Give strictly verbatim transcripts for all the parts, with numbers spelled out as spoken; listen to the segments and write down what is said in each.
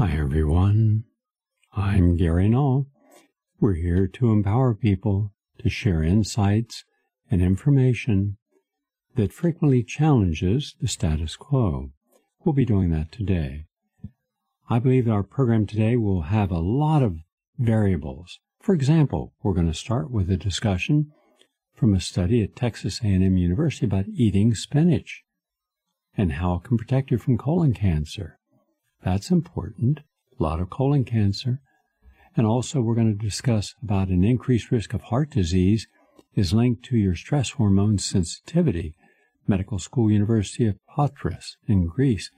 Hi, everyone. I'm Gary Null. We're here to empower people to share insights and information that frequently challenges the status quo. We'll be doing that today. I believe our program today will have a lot of variables. For example, we're going to start with a discussion from a study at Texas A and M University about eating spinach and how it can protect you from colon cancer. That's important. A lot of colon cancer. And also we're going to discuss about an increased risk of heart disease is linked to your stress hormone sensitivity. Medical School University of Patras in Greece,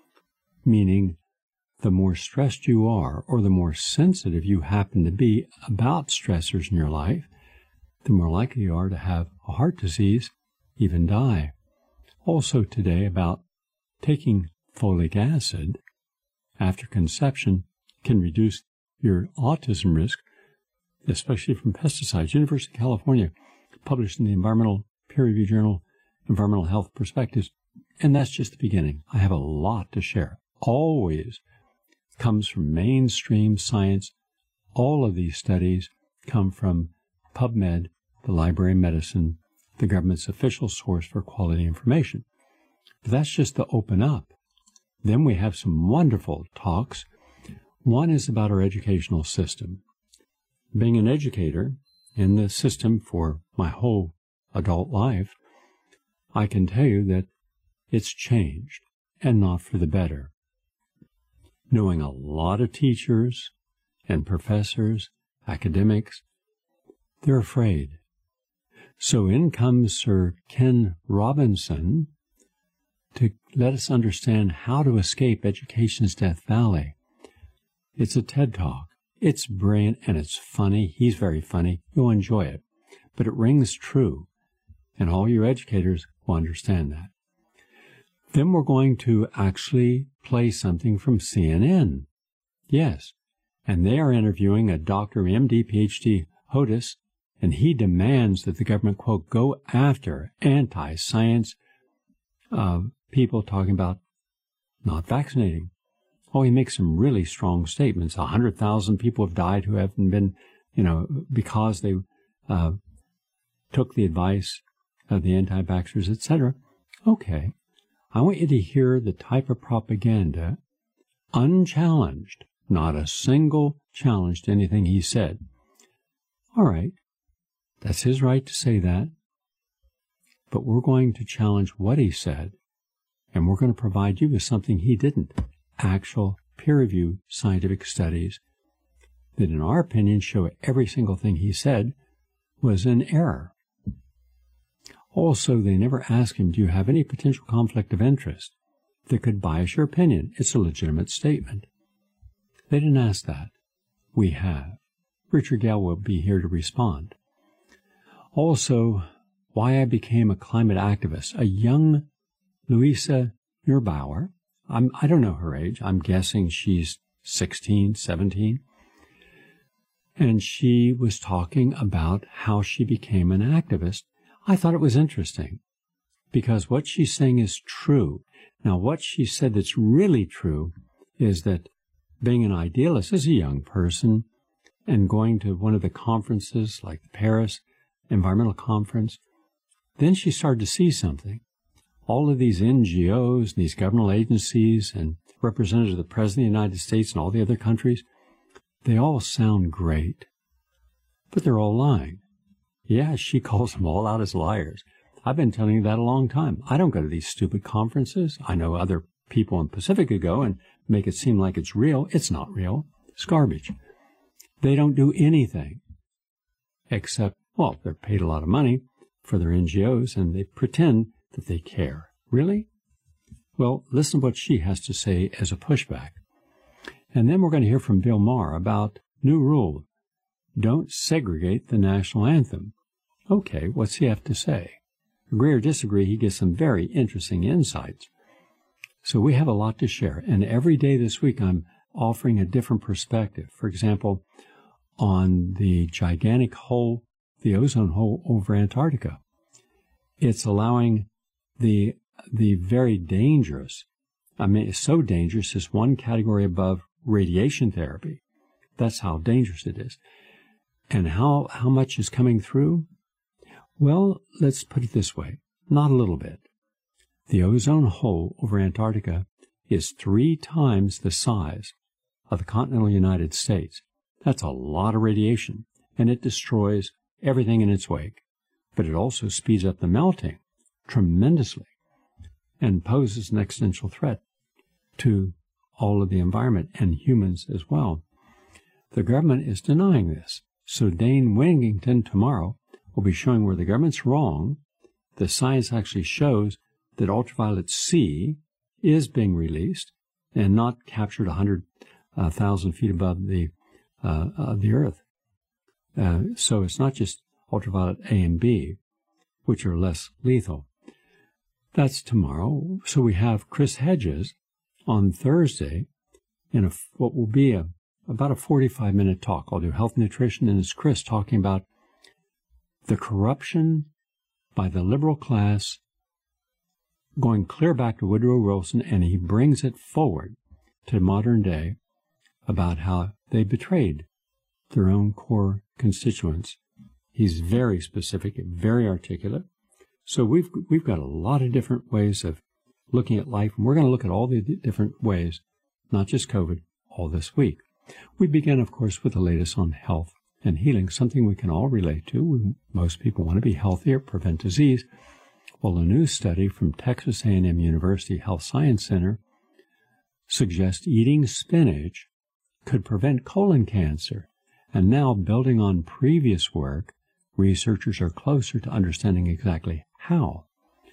meaning the more stressed you are or the more sensitive you happen to be about stressors in your life, the more likely you are to have a heart disease, even die. Also today about taking folic acid after conception can reduce your autism risk, especially from pesticides. University of California published in the environmental peer-reviewed journal Environmental Health Perspectives, and that's just the beginning. I have a lot to share. Always comes from mainstream science. All of these studies come from PubMed, the Library of Medicine, the government's official source for quality information. But that's just to open up. Then we have some wonderful talks. One is about our educational system. Being an educator in the system for my whole adult life, I can tell you that it's changed, and not for the better. Knowing a lot of teachers and professors, academics, they're afraid. So in comes Sir Ken Robinson to let us understand how to escape education's Death Valley. It's a TED Talk. It's brilliant and it's funny. He's very funny. You'll enjoy it. But it rings true, and all you educators will understand that. Then we're going to actually play something from C N N. Yes, and they are interviewing a Doctor M D, P H D, Hodis, and he demands that the government, quote, go after anti-science uh, people talking about not vaccinating. Oh, he makes some really strong statements. A hundred thousand people have died who haven't been, you know, because they uh, took the advice of the anti-vaxxers, et cetera. Okay, I want you to hear the type of propaganda, unchallenged, not a single challenge to anything he said. All right, that's his right to say that, but we're going to challenge what he said, and we're going to provide you with something he didn't. Actual peer-reviewed scientific studies that, in our opinion, show every single thing he said was in error. Also, they never ask him, do you have any potential conflict of interest that could bias your opinion? It's a legitimate statement. They didn't ask that. We have. Richard Gale will be here to respond. Also, why I became a climate activist. A young Louisa Neubauer, I'm, I don't know her age. I'm guessing she's sixteen, seventeen. And she was talking about how she became an activist. I thought it was interesting because what she's saying is true. Now, what she said that's really true is that being an idealist as a young person and going to one of the conferences like the Paris Environmental Conference, then she started to see something. All of these N G Os, and these governmental agencies, and representatives of the President of the United States and all the other countries, they all sound great, but they're all lying. Yeah, she calls them all out as liars. I've been telling you that a long time. I don't go to these stupid conferences. I know other people in Pacifica go and make it seem like it's real. It's not real. It's garbage. They don't do anything except, well, they're paid a lot of money for their N G Os, and they pretend that they care. Really? Well, listen to what she has to say as a pushback. And then we're going to hear from Bill Maher about new rule. Don't segregate the national anthem. Okay, what's he have to say? Agree or disagree, he gives some very interesting insights. So we have a lot to share. And every day this week, I'm offering a different perspective. For example, on the gigantic hole, the ozone hole over Antarctica. It's allowing the the very dangerous, I mean, it's so dangerous, it's one category above radiation therapy. That's how dangerous it is. And how, how much is coming through? Well, let's put it this way. Not a little bit. The ozone hole over Antarctica is three times the size of the continental United States. That's a lot of radiation, and it destroys everything in its wake. But it also speeds up the melting tremendously and poses an existential threat to all of the environment and humans as well. The government is denying this. So Dane Wigington tomorrow will be showing where the government's wrong. The science actually shows that ultraviolet C is being released and not captured one hundred thousand feet above the, uh, uh, the Earth. Uh, so it's not just ultraviolet A and B, which are less lethal. That's tomorrow. So we have Chris Hedges on Thursday in a, what will be a, about a forty-five minute talk. I'll do health nutrition, and it's Chris talking about the corruption by the liberal class going clear back to Woodrow Wilson, and he brings it forward to modern day about how they betrayed their own core constituents. He's very specific, very articulate. So we've we've got a lot of different ways of looking at life, and we're going to look at all the different ways, not just COVID, all this week. We begin, of course, with the latest on health and healing, something we can all relate to. We, most people want to be healthier, prevent disease. Well, a new study from Texas A and M University Health Science Center suggests eating spinach could prevent colon cancer. And now, building on previous work, researchers are closer to understanding exactly how.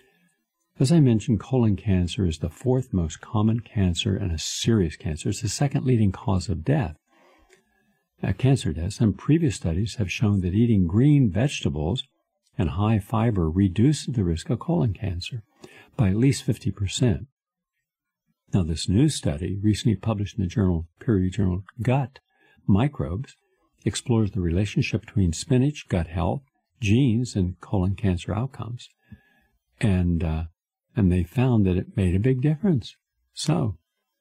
As I mentioned, colon cancer is the fourth most common cancer and a serious cancer. It's the second leading cause of death, uh, cancer deaths, and previous studies have shown that eating green vegetables and high fiber reduces the risk of colon cancer by at least fifty percent. Now, this new study, recently published in the journal, peer-reviewed journal Gut Microbes, explores the relationship between spinach, gut health, genes, and colon cancer outcomes. And uh, and they found that it made a big difference. So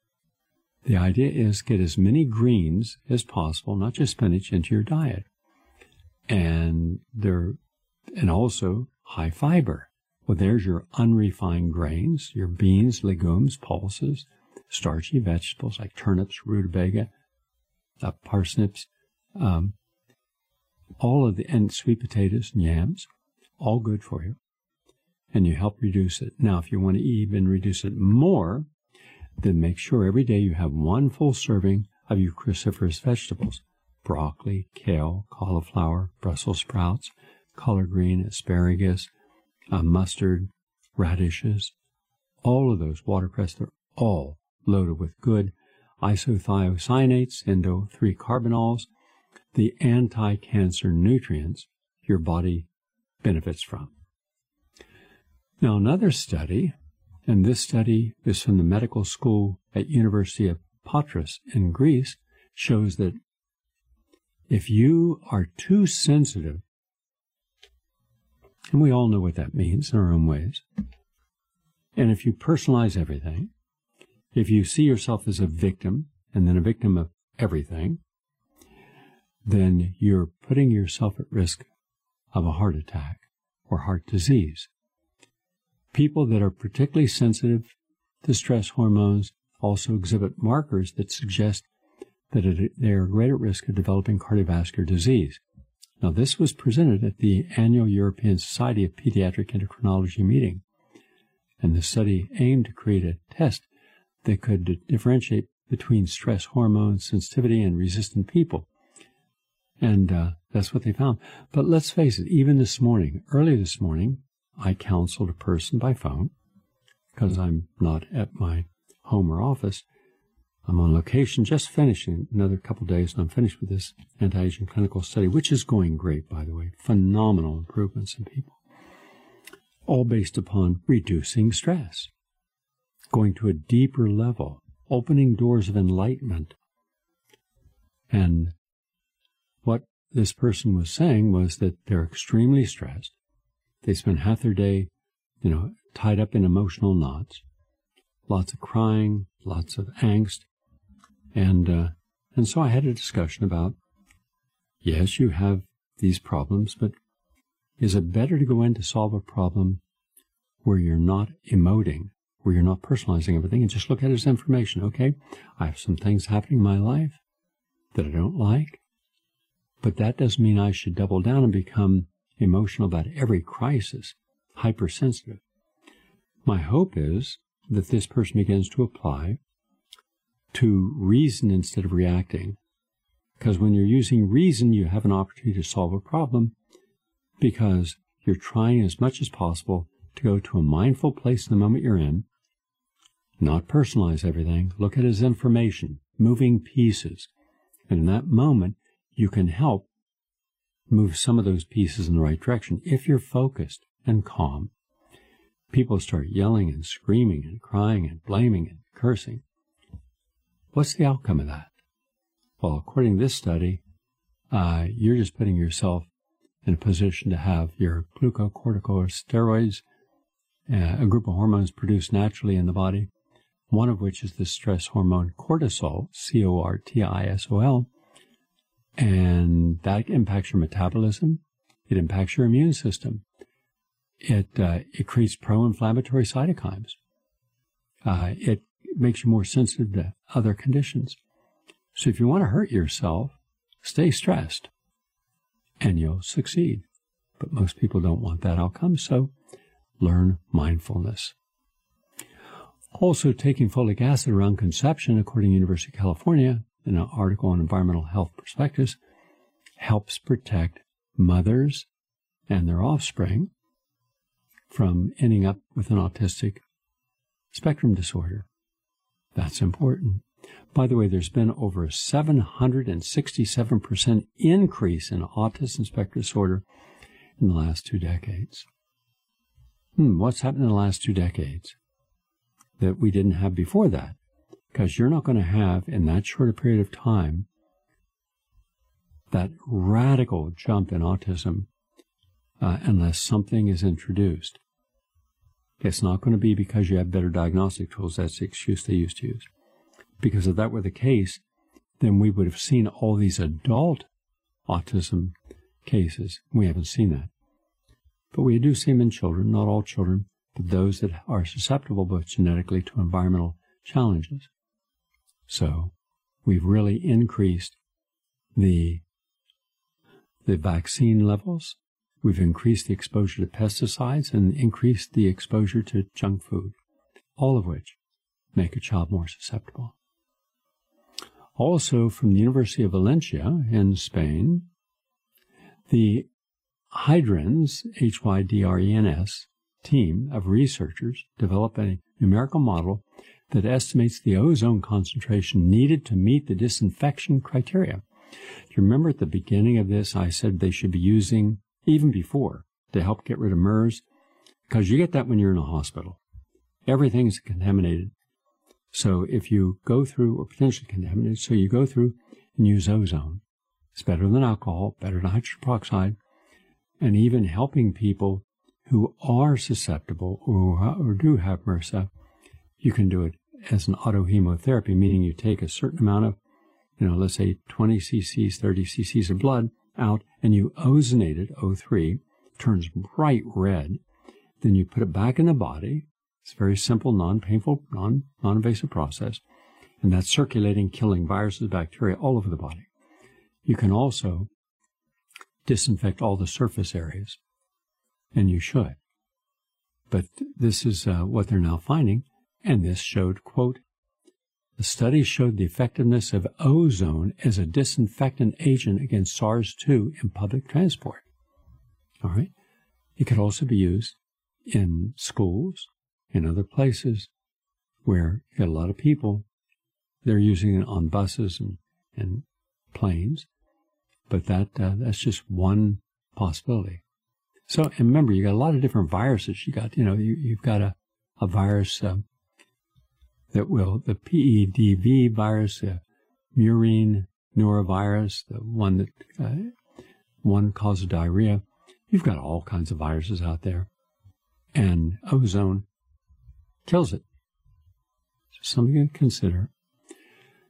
the idea is get as many greens as possible, not just spinach, into your diet. And there, and also high fiber. Well, there's your unrefined grains, your beans, legumes, pulses, starchy vegetables like turnips, rutabaga, uh, parsnips, um, all of the, and sweet potatoes and yams, all good for you. And you help reduce it. Now, if you want to even reduce it more, then make sure every day you have one full serving of your cruciferous vegetables: broccoli, kale, cauliflower, Brussels sprouts, collard green, asparagus, uh, mustard, radishes. All of those, watercress, they're all loaded with good isothiocyanates, endo three carbanols, the anti-cancer nutrients your body benefits from. Now, another study, and this study is from the medical school at University of Patras in Greece, shows that if you are too sensitive, and we all know what that means in our own ways, and if you personalize everything, if you see yourself as a victim and then a victim of everything, then you're putting yourself at risk of a heart attack or heart disease. People that are particularly sensitive to stress hormones also exhibit markers that suggest that it, they are greater at risk of developing cardiovascular disease. Now, this was presented at the annual European Society of Pediatric Endocrinology meeting, and the study aimed to create a test that could differentiate between stress hormone sensitivity and resistant people. And uh, that's what they found. But let's face it, even this morning, early this morning, I counseled a person by phone because I'm not at my home or office. I'm on location, just finishing another couple of days, and I'm finished with this anti-aging clinical study, which is going great, by the way. Phenomenal improvements in people, all based upon reducing stress, going to a deeper level, opening doors of enlightenment. And what this person was saying was that they're extremely stressed. They spend half their day, you know, tied up in emotional knots, lots of crying, lots of angst, And, uh, and so I had a discussion about, yes, you have these problems, but is it better to go in to solve a problem where you're not emoting, where you're not personalizing everything, and just look at it as information? Okay, I have some things happening in my life that I don't like, but that doesn't mean I should double down and become emotional about every crisis, hypersensitive. My hope is that this person begins to apply to reason instead of reacting. Because when you're using reason, you have an opportunity to solve a problem because you're trying as much as possible to go to a mindful place in the moment you're in, not personalize everything, look at it as information, moving pieces. And in that moment, you can help move some of those pieces in the right direction. If you're focused and calm, people start yelling and screaming and crying and blaming and cursing. What's the outcome of that? Well, according to this study, uh, you're just putting yourself in a position to have your glucocorticosteroids, uh, a group of hormones produced naturally in the body, one of which is the stress hormone cortisol, C O R T I S O L, and that impacts your metabolism. It impacts your immune system. It, uh, it creates pro-inflammatory cytokines. Uh, it makes you more sensitive to other conditions. So if you want to hurt yourself, stay stressed, and you'll succeed. But most people don't want that outcome, so learn mindfulness. Also, taking folic acid around conception, according to University of California, in an article on Environmental Health Perspectives, helps protect mothers and their offspring from ending up with an autistic spectrum disorder. That's important. By the way, there's been over a seven hundred sixty-seven percent increase in autism spectrum disorder in the last two decades. Hmm, what's happened in the last two decades that we didn't have before that? Because you're not going to have, in that short a period of time, that radical jump in autism uh, unless something is introduced. It's not going to be because you have better diagnostic tools. That's the excuse they used to use. Because if that were the case, then we would have seen all these adult autism cases. We haven't seen that. But we do see them in children, not all children, but those that are susceptible both genetically to environmental challenges. So we've really increased the, the vaccine levels. We've increased the exposure to pesticides and increased the exposure to junk food, all of which make a child more susceptible. Also, from the University of Valencia in Spain, the Hydrens, H Y D R E N S, team of researchers developed a numerical model that estimates the ozone concentration needed to meet the disinfection criteria. Do you remember at the beginning of this, I said they should be using, even before, to help get rid of MERS? Because you get that when you're in a hospital. Everything's contaminated. So if you go through, or potentially contaminated, so you go through and use ozone. It's better than alcohol, better than hydrogen peroxide, and even helping people who are susceptible or, or do have MRSA, you can do it as an autohemotherapy, meaning you take a certain amount of, you know, let's say twenty cc's, thirty cc's of blood out, and you ozonate it, O three, turns bright red. Then you put it back in the body. It's a very simple, non-painful, non, non-invasive process. And that's circulating, killing viruses, bacteria all over the body. You can also disinfect all the surface areas, and you should. But this is uh, what they're now finding, and this showed, quote, the study showed the effectiveness of ozone as a disinfectant agent against SARS two in public transport. All right? It could also be used in schools, in other places where you get a lot of people. They're using it on buses and, and planes, but that uh, that's just one possibility. So, and remember, you got a lot of different viruses. You got, you know, you, you've got a, a virus uh, that will, the P E D V virus, the murine norovirus, the one that, uh, one causes diarrhea. You've got all kinds of viruses out there. And ozone kills it. So something to consider.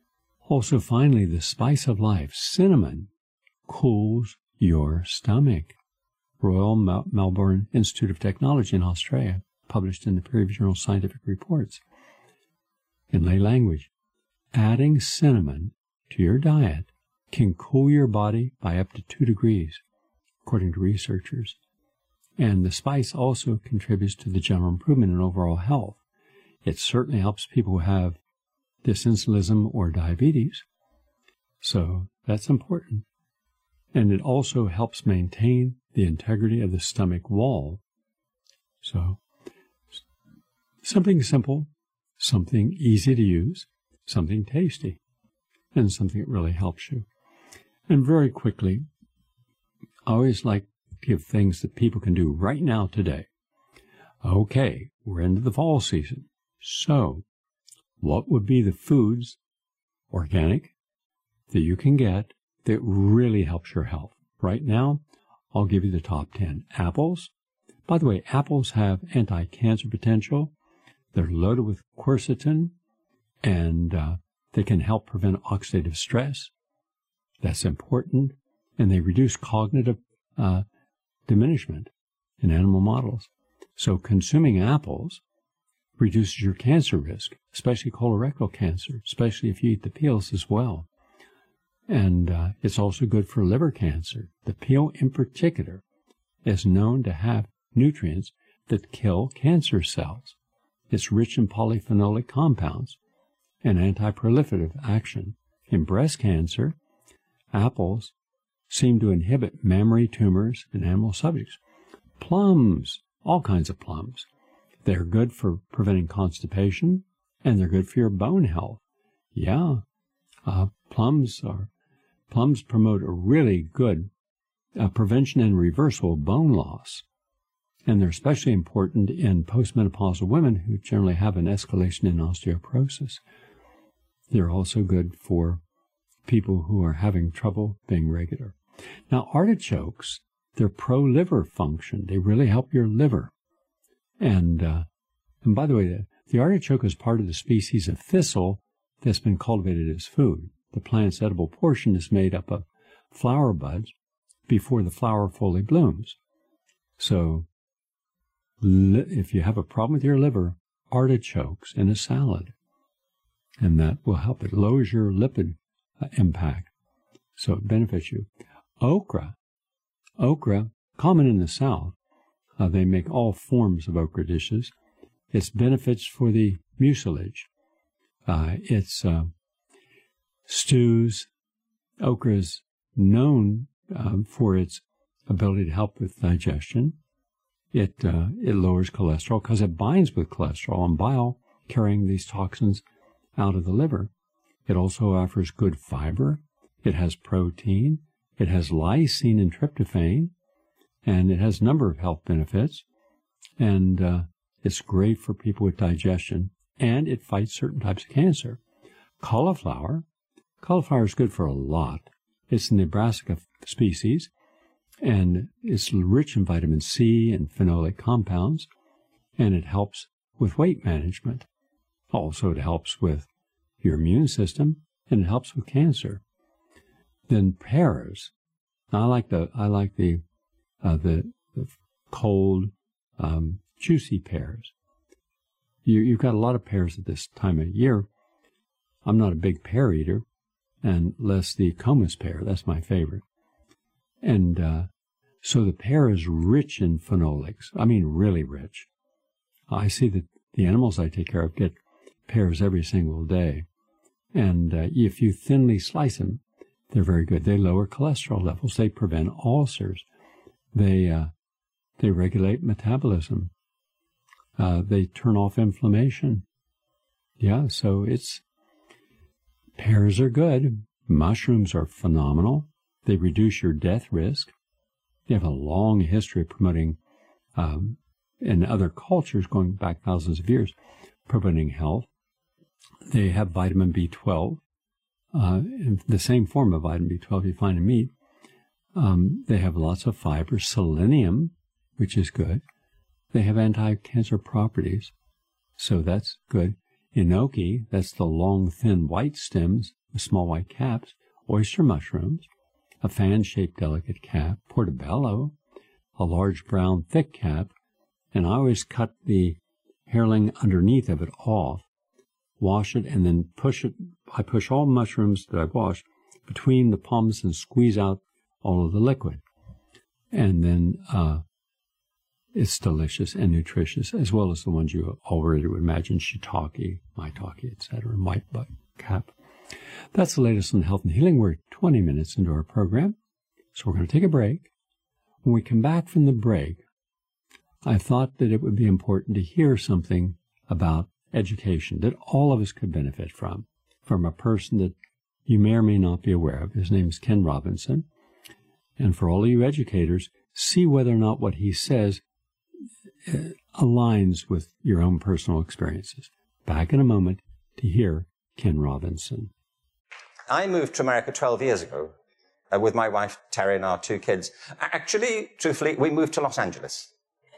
Also, finally, the spice of life, cinnamon, cools your stomach. Royal Mel- Melbourne Institute of Technology in Australia, published in the peer-reviewed journal Scientific Reports. In lay language, adding cinnamon to your diet can cool your body by up to two degrees, according to researchers. And the spice also contributes to the general improvement in overall health. It certainly helps people who have dysinsulinism or diabetes. So that's important. And it also helps maintain the integrity of the stomach wall. So something simple, something easy to use, something tasty, and something that really helps you. And very quickly, I always like to give things that people can do right now today. Okay, we're into the fall season. So what would be the foods, organic, that you can get that really helps your health? Right now, I'll give you the top ten. Apples. By the way, apples have anti-cancer potential. They're loaded with quercetin, and uh, they can help prevent oxidative stress. That's important. And they reduce cognitive uh, diminishment in animal models. So consuming apples reduces your cancer risk, especially colorectal cancer, especially if you eat the peels as well. And uh, it's also good for liver cancer. The peel in particular is known to have nutrients that kill cancer cells. It's rich in polyphenolic compounds and anti-proliferative action. In breast cancer, apples seem to inhibit mammary tumors in animal subjects. Plums, all kinds of plums. They're good for preventing constipation, and they're good for your bone health. Yeah, uh, plums are plums promote a really good uh, prevention and reversal of bone loss. And they're especially important in postmenopausal women who generally have an escalation in osteoporosis. They're also good for people who are having trouble being regular. Now, artichokes, they're pro-liver function. They really help your liver. And, uh, and by the way, the, the artichoke is part of the species of thistle that's been cultivated as food. The plant's edible portion is made up of flower buds before the flower fully blooms. So li- if you have a problem with your liver, artichokes in a salad, and that will help. It lowers your lipid uh, impact, so it benefits you. Okra. Okra, common in the South. Uh, they make all forms of okra dishes. Its benefits for the mucilage. Uh, it's uh, stews. Okra is known um, for its ability to help with digestion. It uh, it lowers cholesterol because it binds with cholesterol and bile, carrying these toxins out of the liver. It also offers good fiber. It has protein. It has lysine and tryptophan. And it has a number of health benefits. And uh, it's great for people with digestion. And it fights certain types of cancer. Cauliflower. Cauliflower is good for a lot. It's a Nebraska species. And it's rich in vitamin C and phenolic compounds. And it helps with weight management. Also, it helps with your immune system. And it helps with cancer. Then pears. Now, I like the, I like the, Uh, the, the cold, um, juicy pears. You, you've got a lot of pears at this time of year. I'm not a big pear eater, unless the Comus pear. That's my favorite. And uh, so the pear is rich in phenolics. I mean, really rich. I see that the animals I take care of get pears every single day. And uh, if you thinly slice them, they're very good. They lower cholesterol levels. They prevent ulcers. They uh, they regulate metabolism. Uh, they turn off inflammation. Yeah, so it's pears are good. Mushrooms are phenomenal. They reduce your death risk. They have a long history of promoting, um, in other cultures going back thousands of years, promoting health. They have vitamin B twelve, uh, the same form of vitamin B twelve you find in meat. Um, they have lots of fiber, selenium, which is good. They have anti-cancer properties, so that's good. Enoki, that's the long, thin, white stems with small white caps, oyster mushrooms, a fan-shaped delicate cap, portobello, a large brown thick cap, and I always cut the hairling underneath of it off, wash it, and then push it. I push all mushrooms that I wash between the palms and squeeze out all of the liquid. And then uh, it's delicious and nutritious, as well as the ones you already would imagine, shiitake, maitake, et cetera, white cap. That's the latest on health and healing. We're twenty minutes into our program, so we're going to take a break. When we come back from the break, I thought that it would be important to hear something about education that all of us could benefit from, from a person that you may or may not be aware of. His name is Ken Robinson. And for all of you educators, see whether or not what he says uh, aligns with your own personal experiences. Back in a moment to hear Ken Robinson. I moved to America twelve years ago uh, with my wife, Terry, and our two kids. Actually, truthfully, we moved to Los Angeles.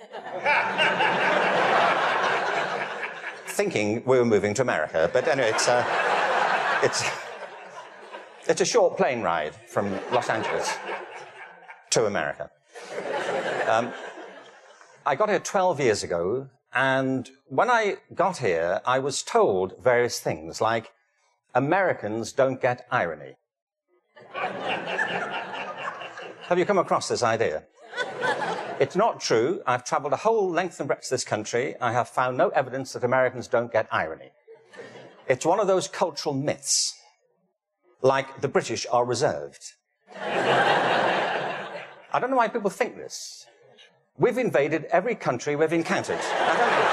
Thinking we were moving to America, but anyway, it's, uh, it's, it's a short plane ride from Los Angeles to America. Um, I got here twelve years ago, and when I got here, I was told various things, like, Americans don't get irony. Have you come across this idea? It's not true. I've traveled a whole length and breadth of this country. I have found no evidence that Americans don't get irony. It's one of those cultural myths, like the British are reserved. I don't know why people think this. We've invaded every country we've encountered. I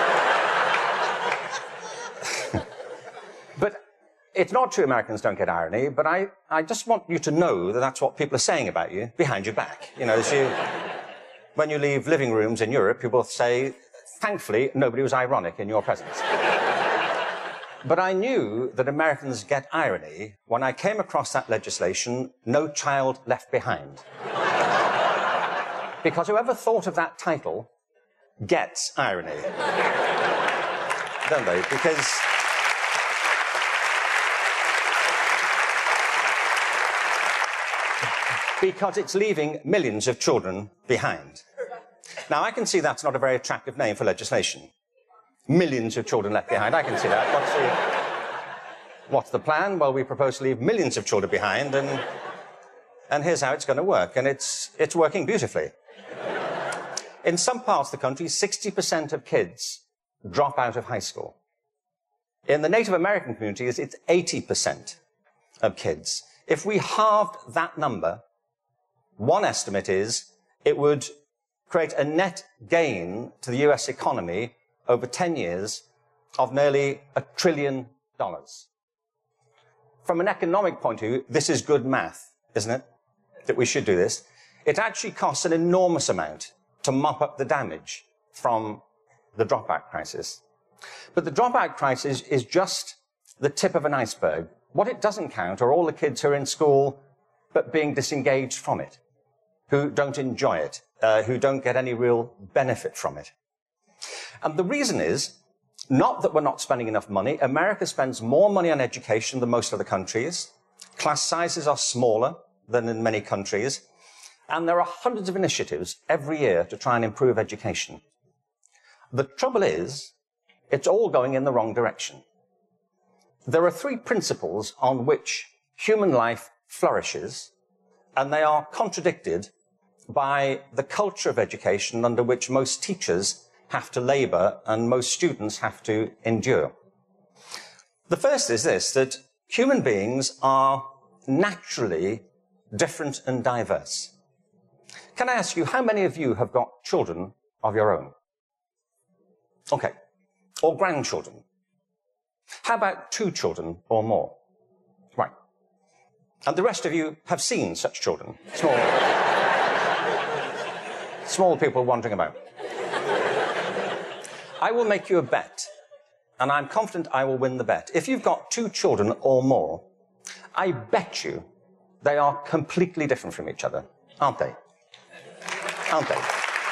don't know. But it's not true Americans don't get irony, but I, I just want you to know that that's what people are saying about you behind your back. You know, as you... When you leave living rooms in Europe, people say, thankfully, nobody was ironic in your presence. But I knew that Americans get irony when I came across that legislation, No Child Left Behind. Because whoever thought of that title gets irony. Don't they? Because... Because it's leaving millions of children behind. Now, I can see that's not a very attractive name for legislation. Millions of children left behind. I can see that. What's the, what's the plan? Well, we propose to leave millions of children behind, and, and here's how it's going to work. And it's, it's working beautifully. In some parts of the country, sixty percent of kids drop out of high school. In the Native American communities, it's eighty percent of kids. If we halved that number, one estimate is it would create a net gain to the U S economy over ten years of nearly a trillion dollars. From an economic point of view, this is good math, isn't it? That we should do this. It actually costs an enormous amount to mop up the damage from the dropout crisis. But the dropout crisis is just the tip of an iceberg. What it doesn't count are all the kids who are in school but being disengaged from it, who don't enjoy it, uh, who don't get any real benefit from it. And the reason is not that we're not spending enough money. America spends more money on education than most other countries. Class sizes are smaller than in many countries. And there are hundreds of initiatives every year to try and improve education. The trouble is, it's all going in the wrong direction. There are three principles on which human life flourishes, and they are contradicted by the culture of education under which most teachers have to labor and most students have to endure. The first is this, that human beings are naturally different and diverse. Can I ask you, how many of you have got children of your own? Okay. Or grandchildren? How about two children or more? Right. And the rest of you have seen such children. Small, small people wandering about. I will make you a bet, and I'm confident I will win the bet. If you've got two children or more, I bet you they are completely different from each other, aren't they? Aren't they?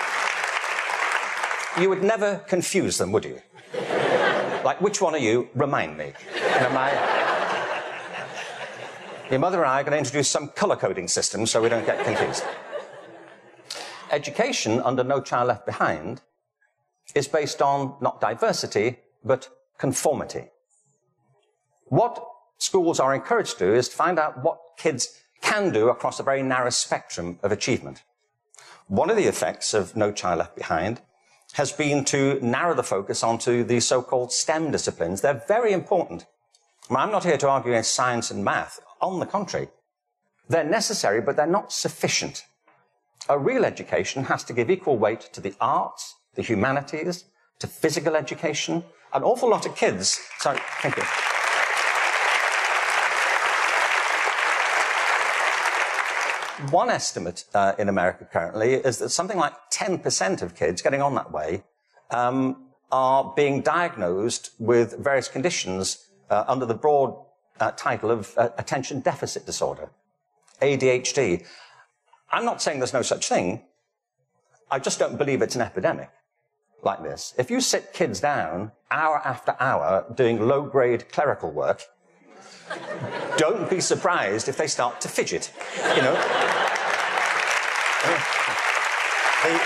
You would never confuse them, would you? Like, which one are you? Remind me. You know, my... Your mother and I are going to introduce some colour-coding system so we don't get confused. Education under No Child Left Behind is based on not diversity, but conformity. What schools are encouraged to do is to find out what kids can do across a very narrow spectrum of achievement. One of the effects of No Child Left Behind has been to narrow the focus onto the so-called STEM disciplines. They're very important. I'm not here to argue against science and math. On the contrary, they're necessary, but they're not sufficient. A real education has to give equal weight to the arts, the humanities, to physical education. An awful lot of kids... Sorry, thank you. One estimate uh, in America currently is that something like ten percent of kids getting on that way um, are being diagnosed with various conditions uh, under the broad uh, title of uh, attention deficit disorder, A D H D. I'm not saying there's no such thing. I just don't believe it's an epidemic like this. If you sit kids down hour after hour doing low-grade clerical work, don't be surprised if they start to fidget, you know. The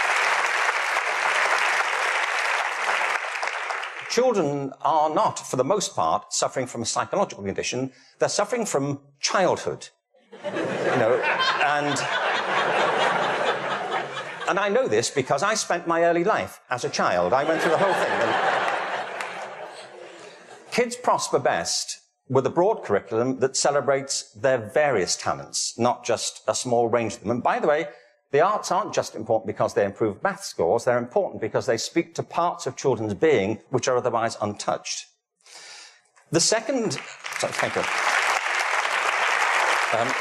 children are not, for the most part, suffering from a psychological condition. They're suffering from childhood, you know, and... And I know this because I spent my early life as a child. I went through the whole thing. And kids prosper best with a broad curriculum that celebrates their various talents, not just a small range of them. And by the way, the arts aren't just important because they improve math scores. They're important because they speak to parts of children's being which are otherwise untouched. The second... Sorry, thank you. Um,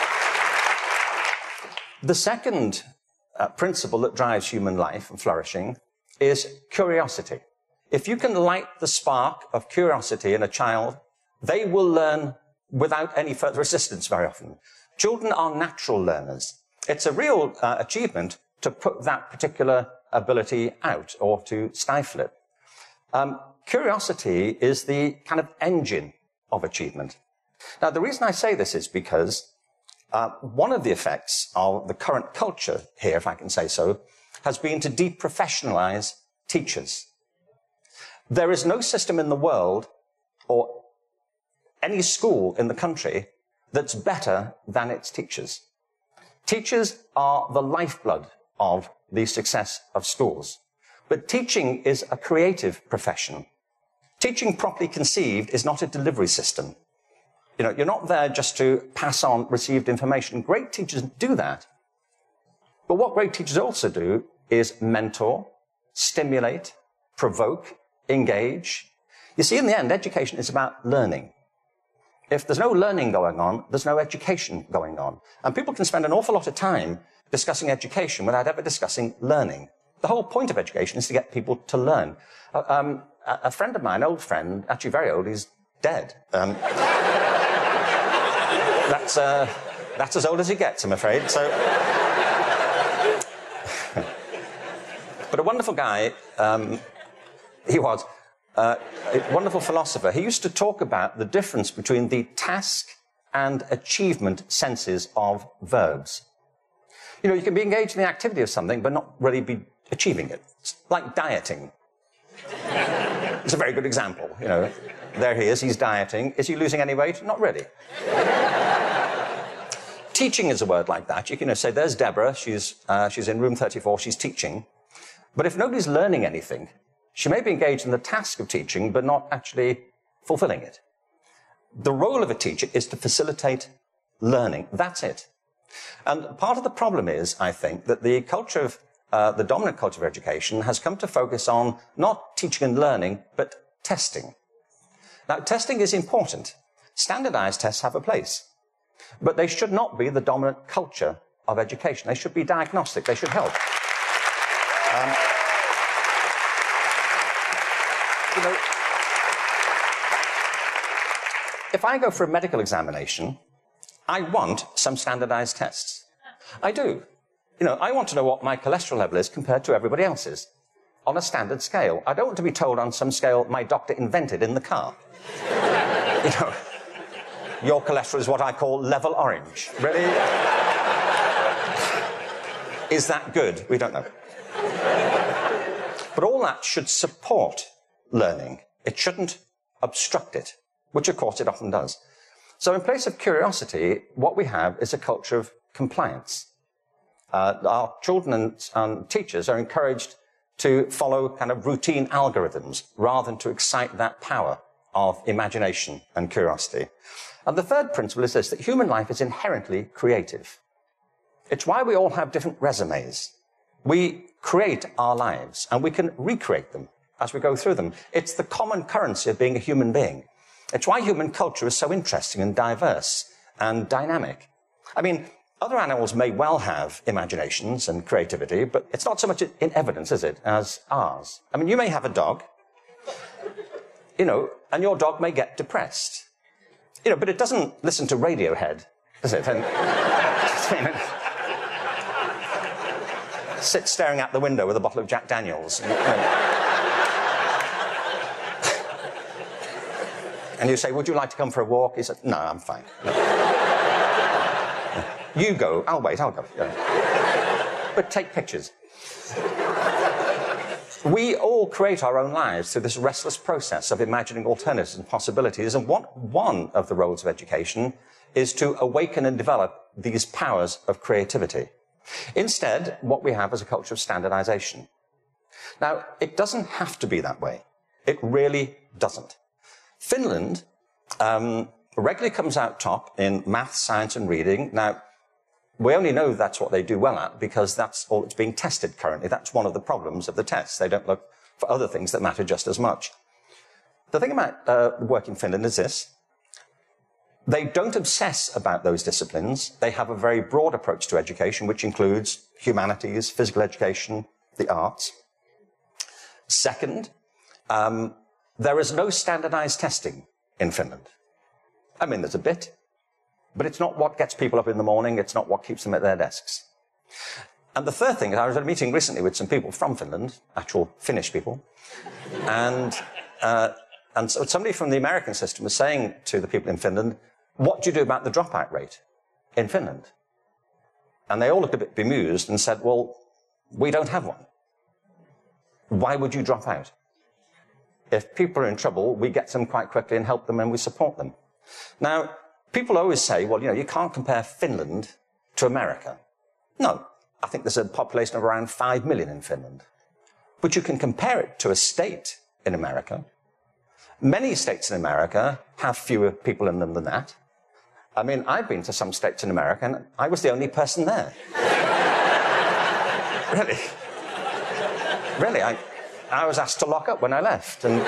the second... Uh, principle that drives human life and flourishing is curiosity. If you can light the spark of curiosity in a child, they will learn without any further assistance very often. Children are natural learners. It's a real uh, achievement to put that particular ability out or to stifle it. Um, curiosity is the kind of engine of achievement. Now, the reason I say this is because Uh, one of the effects of the current culture here, if I can say so, has been to deprofessionalize teachers. There is no system in the world or any school in the country that's better than its teachers. Teachers are the lifeblood of the success of schools. But teaching is a creative profession. Teaching properly conceived is not a delivery system. You know, you're not there just to pass on received information. Great teachers do that. But what great teachers also do is mentor, stimulate, provoke, engage. You see, in the end, education is about learning. If there's no learning going on, there's no education going on. And people can spend an awful lot of time discussing education without ever discussing learning. The whole point of education is to get people to learn. Uh, um, a, a friend of mine, old friend, actually very old, he's dead. Um, That's, uh, that's as old as he gets, I'm afraid. So, but a wonderful guy, um, he was, uh, a wonderful philosopher. He used to talk about the difference between the task and achievement senses of verbs. You know, you can be engaged in the activity of something, but not really be achieving it. It's like dieting. It's a very good example, you know. There he is, he's dieting. Is he losing any weight? Not really. Teaching is a word like that. You can you know, say, there's Deborah, she's, uh, she's in room thirty-four, she's teaching. But if nobody's learning anything, she may be engaged in the task of teaching, but not actually fulfilling it. The role of a teacher is to facilitate learning. That's it. And part of the problem is, I think, that the culture of, uh, the dominant culture of education has come to focus on not teaching and learning, but testing. Now, testing is important. Standardized tests have a place. But they should not be the dominant culture of education. They should be diagnostic. They should help. Um, you know, if I go for a medical examination, I want some standardized tests. I do. You know, I want to know what my cholesterol level is compared to everybody else's on a standard scale. I don't want to be told on some scale my doctor invented in the car. You know. Your cholesterol is what I call level orange. Really? Is that good? We don't know. But all that should support learning. It shouldn't obstruct it, which of course it often does. So in place of curiosity, what we have is a culture of compliance. Uh, our children and, and teachers are encouraged to follow kind of routine algorithms rather than to excite that power of imagination and curiosity. And the third principle is this, that human life is inherently creative. It's why we all have different resumes. We create our lives and we can recreate them as we go through them. It's the common currency of being a human being. It's why human culture is so interesting and diverse and dynamic. I mean, other animals may well have imaginations and creativity, but it's not so much in evidence, is it, as ours. I mean, you may have a dog, you know, and your dog may get depressed. You know, but it doesn't listen to Radiohead, does it? And, sit staring out the window with a bottle of Jack Daniels. And, you know, and you say, would you like to come for a walk? He said, no, I'm fine. No. You go. I'll wait, I'll go. Yeah. But take pictures. We all create our own lives through this restless process of imagining alternatives and possibilities. And what, one of the roles of education is to awaken and develop these powers of creativity. Instead, what we have is a culture of standardization. Now, it doesn't have to be that way. It really doesn't. Finland um, regularly comes out top in math, science, and reading. Now, we only know that's what they do well at because that's all that's being tested currently. That's one of the problems of the tests. They don't look for other things that matter just as much. The thing about uh, work in Finland is this. They don't obsess about those disciplines. They have a very broad approach to education, which includes humanities, physical education, the arts. Second, um, there is no standardized testing in Finland. I mean, there's a bit, but it's not what gets people up in the morning. It's not what keeps them at their desks. And the third thing is I was at a meeting recently with some people from Finland, actual Finnish people, and, uh, and so somebody from the American system was saying to the people in Finland, what do you do about the dropout rate in Finland? And they all looked a bit bemused and said, well, we don't have one. Why would you drop out? If people are in trouble, we get them quite quickly and help them and we support them. Now, people always say, well, you know, you can't compare Finland to America. No, I think there's a population of around five million in Finland. But you can compare it to a state in America. Many states in America have fewer people in them than that. I mean, I've been to some states in America and I was the only person there. Really? Really, I... I was asked to lock up when I left. And...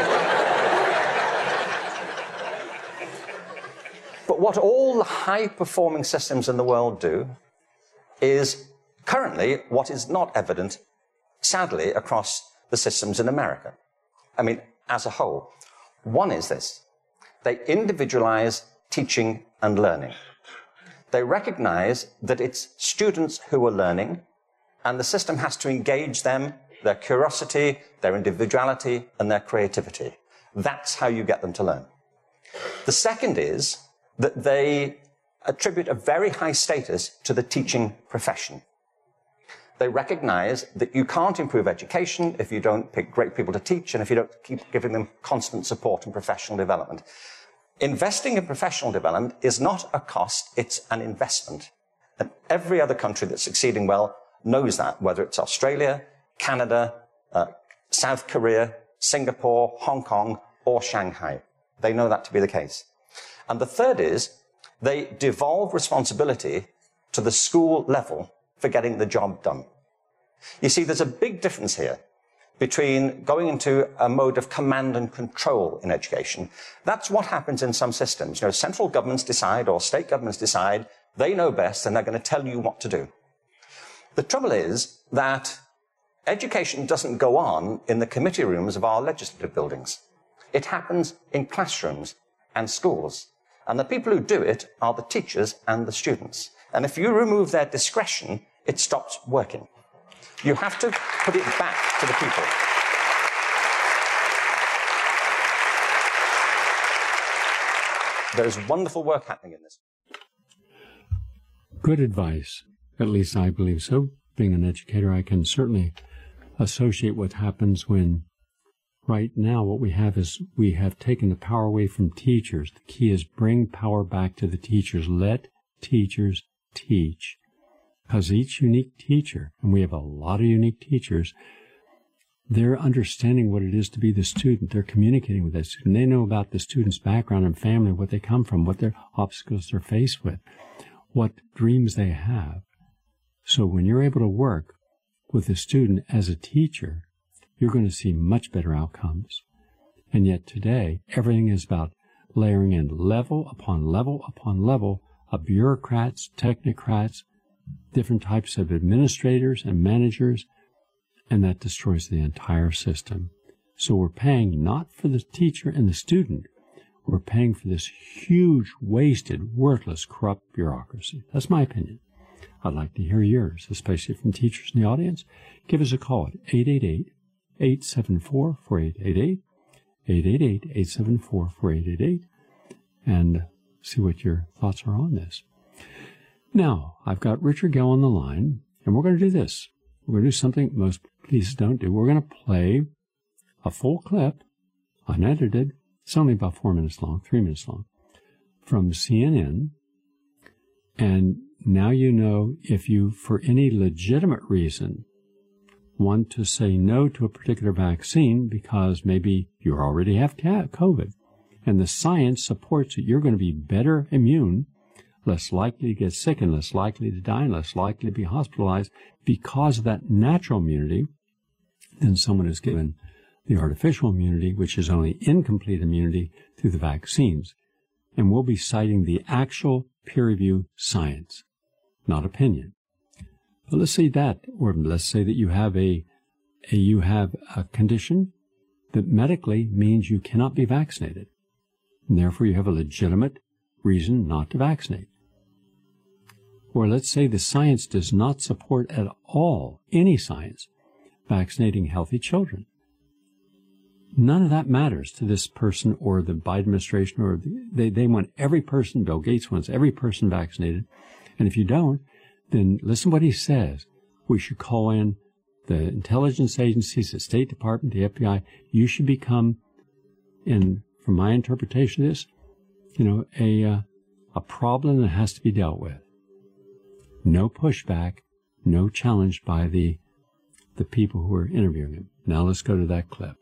But what all the high-performing systems in the world do is currently what is not evident, sadly, across the systems in America. I mean, as a whole. One is this. They individualize teaching and learning. They recognize that it's students who are learning, and the system has to engage them, their curiosity, their individuality, and their creativity. That's how you get them to learn. The second is that they attribute a very high status to the teaching profession. They recognize that you can't improve education if you don't pick great people to teach and if you don't keep giving them constant support and professional development. Investing in professional development is not a cost, it's an investment. And every other country that's succeeding well knows that, whether it's Australia, Canada, uh, South Korea, Singapore, Hong Kong, or Shanghai. They know that to be the case. And the third is they devolve responsibility to the school level for getting the job done. You see, there's a big difference here between going into a mode of command and control in education. That's what happens in some systems. You know, central governments decide or state governments decide they know best and they're going to tell you what to do. The trouble is that education doesn't go on in the committee rooms of our legislative buildings. It happens in classrooms and schools. And the people who do it are the teachers and the students. And if you remove their discretion, it stops working. You have to put it back to the people. There's wonderful work happening in this. Good advice. At least I believe so. Being an educator, I can certainly associate what happens when right now what we have is we have taken the power away from teachers. The key is bring power back to the teachers. Let teachers teach. Because each unique teacher, and we have a lot of unique teachers, they're understanding what it is to be the student. They're communicating with that student. They know about the student's background and family, what they come from, what their obstacles they're faced with, what dreams they have. So when you're able to work with a student as a teacher, you're going to see much better outcomes. And yet today, everything is about layering in level upon level upon level of bureaucrats, technocrats, different types of administrators and managers, and that destroys the entire system. So we're paying not for the teacher and the student, we're paying for this huge, wasted, worthless, corrupt bureaucracy. That's my opinion. I'd like to hear yours, especially from teachers in the audience. Give us a call at eight eight eight, eight seven four, four eight eight eight, eight eight eight, eight seven four, four eight eight eight, and see what your thoughts are on this. Now, I've got Richard Gell on the line, and we're going to do this. We're going to do something most pieces don't do. We're going to play a full clip, unedited. It's only about four minutes long, three minutes long, from C N N. And now you know if you, for any legitimate reason, want to say no to a particular vaccine because maybe you already have COVID, and the science supports that you're going to be better immune, less likely to get sick and less likely to die and less likely to be hospitalized because of that natural immunity, then someone is given the artificial immunity, which is only incomplete immunity through the vaccines. And we'll be citing the actual peer-reviewed science, not opinion. But let's say that, or let's say that you have a, a you have a condition that medically means you cannot be vaccinated, and therefore you have a legitimate reason not to vaccinate. Or let's say the science does not support at all, any science, vaccinating healthy children. None of that matters to this person or the Biden administration, or the, they, they want every person, Bill Gates wants every person vaccinated. And if you don't, then listen to what he says. We should call in the intelligence agencies, the State Department, the F B I. You should become, in from my interpretation of this, you know, a uh, a problem that has to be dealt with. No pushback, no challenge by the the people who are interviewing him. Now let's go to that clip.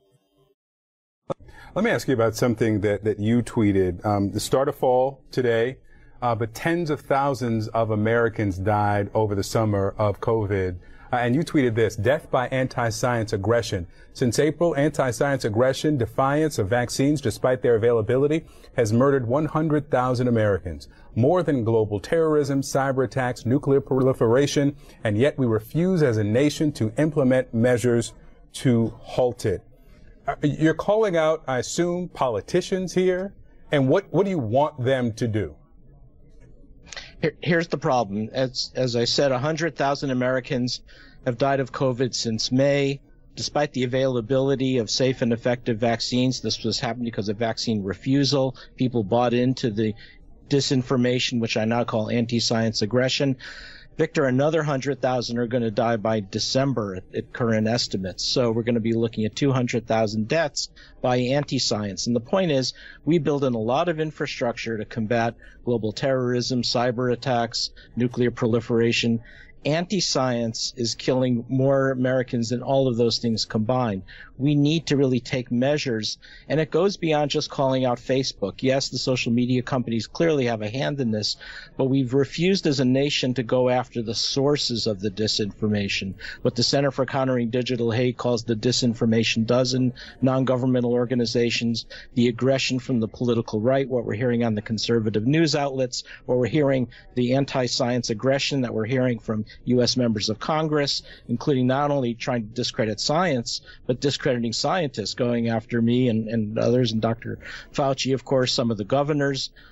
Let me ask you about something that, that you tweeted. Um, the start of fall today, uh, but tens of thousands of Americans died over the summer of COVID. Uh, and you tweeted this: death by anti-science aggression. Since April, anti-science aggression, defiance of vaccines despite their availability, has murdered one hundred thousand Americans. More than global terrorism, cyber attacks, nuclear proliferation, and yet we refuse as a nation to implement measures to halt it. Uh, you're calling out, I assume, politicians here, and what, what do you want them to do? Here, here's the problem. As, as I said, one hundred thousand Americans have died of COVID since May. Despite the availability of safe and effective vaccines, this was happening because of vaccine refusal. People bought into the disinformation, which I now call anti-science aggression. Victor, another one hundred thousand are going to die by December at, at current estimates. So we're going to be looking at two hundred thousand deaths by anti-science. And the point is, we build in a lot of infrastructure to combat global terrorism, cyber attacks, nuclear proliferation. Anti-science is killing more Americans than all of those things combined. We need to really take measures, and it goes beyond just calling out Facebook. Yes, the social media companies clearly have a hand in this, but we've refused as a nation to go after the sources of the disinformation. What the Center for Countering Digital Hate calls the disinformation dozen, non-governmental organizations, the aggression from the political right, what we're hearing on the conservative news outlets, what we're hearing, the anti-science aggression that we're hearing from U S members of Congress, including not only trying to discredit science, but discrediting scientists, going after me and, and others, and Doctor Fauci, of course, some of the governors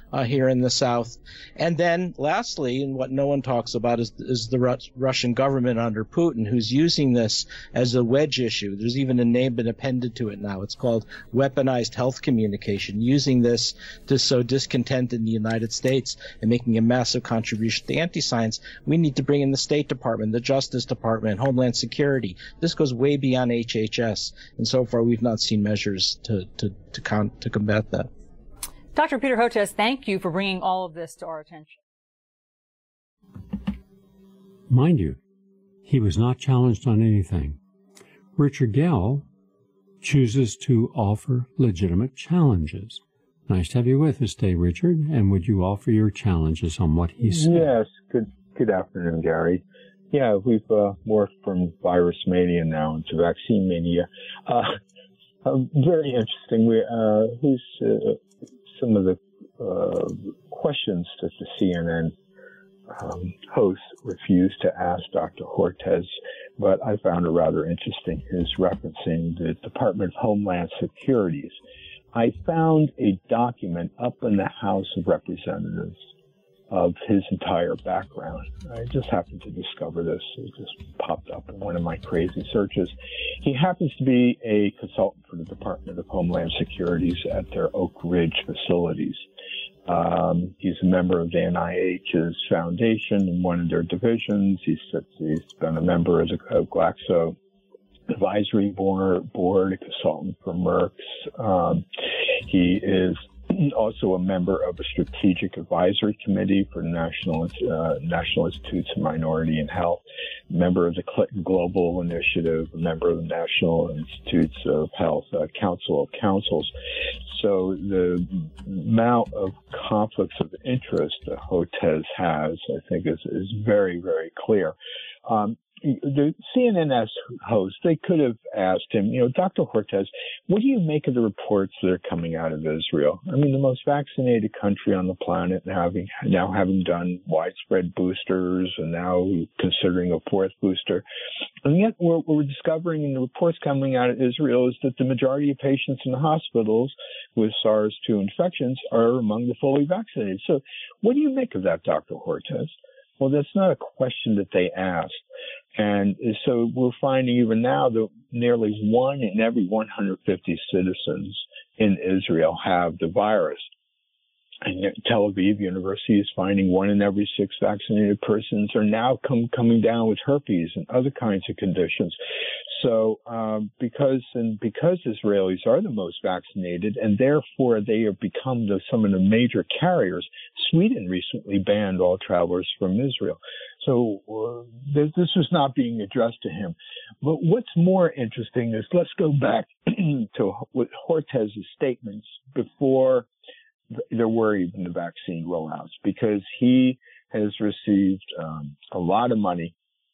uh, here in the South. And then lastly, and what no one talks about is, is the Ru- Russian government under Putin, who's using this as a wedge issue. There's even a name been appended to it now. It's called weaponized health communication, using this to sow discontent in the United States and making a massive contribution to anti-science. We need to bring in the State Department, the Justice Department, Homeland Security. This goes way beyond H H S, and so far we've not seen measures to to to, con- to combat that. Doctor Peter Hotez, thank you for bringing all of this to our attention. Mind you, he was not challenged on anything. Richard Gell chooses to offer legitimate challenges. Nice to have you with us today, Richard. And would you offer your challenges on what he said? Yes. Good. Good afternoon, Gary. Yeah, we've uh, morphed from virus mania now into vaccine mania. Uh, um, very interesting. We, uh, who's uh, some of the uh, questions that the C N N um, host refused to ask Doctor Hotez, but I found it rather interesting. His referencing the Department of Homeland Security's. I found a document up in the House of Representatives of his entire background. I just happened to discover this. It just popped up in one of my crazy searches. He happens to be a consultant for the Department of Homeland Security's at their Oak Ridge facilities. Um, he's a member of the N I H's foundation in one of their divisions. He's, he's been a member of the of Glaxo Advisory Board, board, a consultant for Merck's. Um, he is also a member of a strategic advisory committee for the National uh, National Institutes of Minority and Health, member of the Clinton Global Initiative, a member of the National Institutes of Health uh, Council of Councils. So the amount of conflicts of interest that Hotez has, I think, is, is very, very clear. Um, The C N N host, they could have asked him, you know, Doctor Hotez, what do you make of the reports that are coming out of Israel? I mean, the most vaccinated country on the planet, now having, now having done widespread boosters and now considering a fourth booster. And yet what we're discovering in the reports coming out of Israel is that the majority of patients in the hospitals with SARS two infections are among the fully vaccinated. So what do you make of that, Doctor Hotez? Well, that's not a question that they asked. And so we're finding even now that nearly one in every one hundred fifty citizens in Israel have the virus. And Tel Aviv University is finding one in every six vaccinated persons are now come, coming down with herpes and other kinds of conditions. So um, because and because Israelis are the most vaccinated and therefore they have become the, some of the major carriers, Sweden recently banned all travelers from Israel. So uh, this, this was not being addressed to him. But what's more interesting is let's go back to Hotez's statements before there were even the vaccine rollouts, because he has received um, a lot of money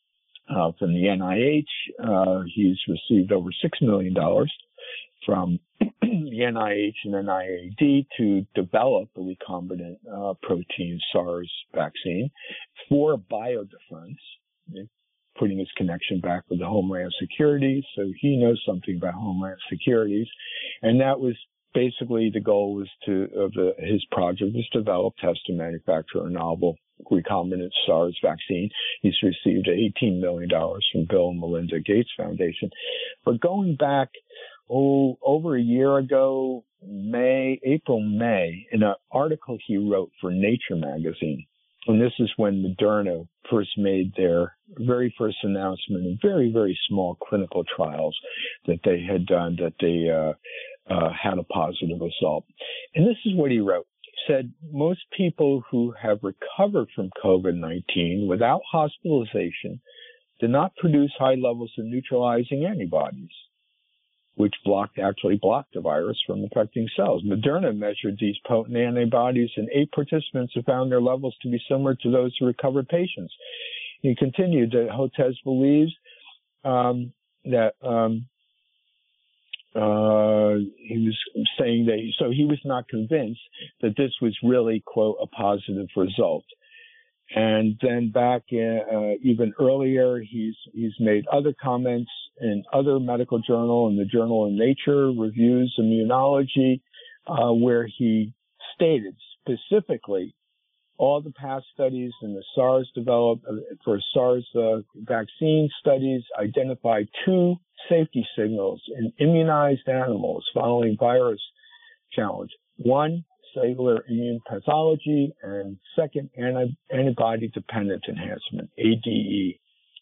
uh, from the N I H. Uh, he's received over six million dollars from the N I H and N I A D to develop a recombinant uh, protein SARS vaccine for biodefense, putting his connection back with the Homeland Security. So he knows something about Homeland Securities. And that was basically the goal was to, of the, his project was to develop, test, and manufacture a novel recombinant SARS vaccine. He's received eighteen million dollars from Bill and Melinda Gates Foundation. But going back, oh, over a year ago, May, April, May, in an article he wrote for Nature magazine, and this is when Moderna first made their very first announcement in very, very small clinical trials that they had done, that they uh, uh, had a positive result. And this is what he wrote. He said, most people who have recovered from COVID nineteen without hospitalization did not produce high levels of neutralizing antibodies, which blocked, actually blocked the virus from infecting cells. Moderna measured these potent antibodies in eight participants and found their levels to be similar to those of recovered patients. He continued that Hotez believes um, that um, uh, he was saying that, so he was not convinced that this was really, quote, a positive result. And then back in, uh, even earlier, he's he's made other comments in other medical journal, in the journal in Nature Reviews Immunology, uh, where he stated specifically, all the past studies in the SARS developed for SARS uh, vaccine studies identified two safety signals in immunized animals following virus challenge. One, cellular immune pathology, and second, anti- antibody-dependent enhancement, A D E.